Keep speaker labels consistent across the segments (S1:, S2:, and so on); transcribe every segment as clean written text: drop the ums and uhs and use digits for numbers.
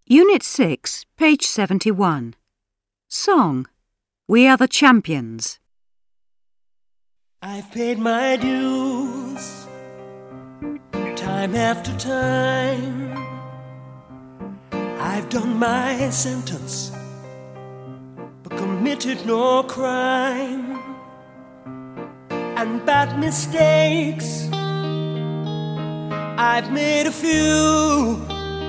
S1: Unit 6, page 71. Song, We Are the Champions.
S2: I've paid my dues, time after time. I've done my sentence, but committed no crime. And bad mistakes, I've made a few.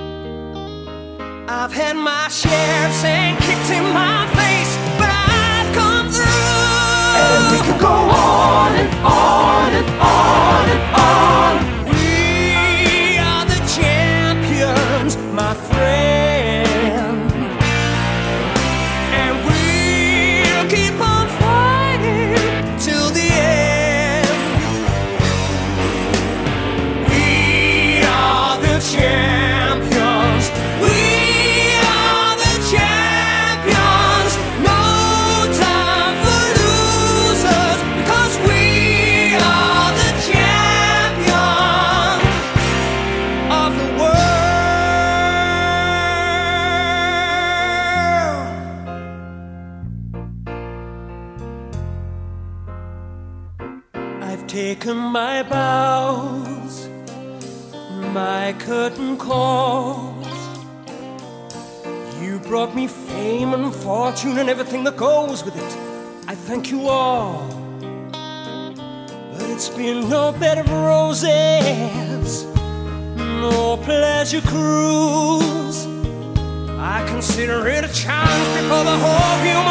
S2: I've had my shares and kicked in my face, but I've come through.
S3: And we can go on and on and on and on.
S2: We are the champions, my friend. And we'll keep on fighting till the end. We are the champions. We are the champions. No time for losers, because we are the champions of the world. I've taken my bows, my curtain calls. You brought me fame and fortune and everything that goes with it. I thank you all, but it's been no bed of roses, no pleasure cruise. I consider it a challenge before the whole human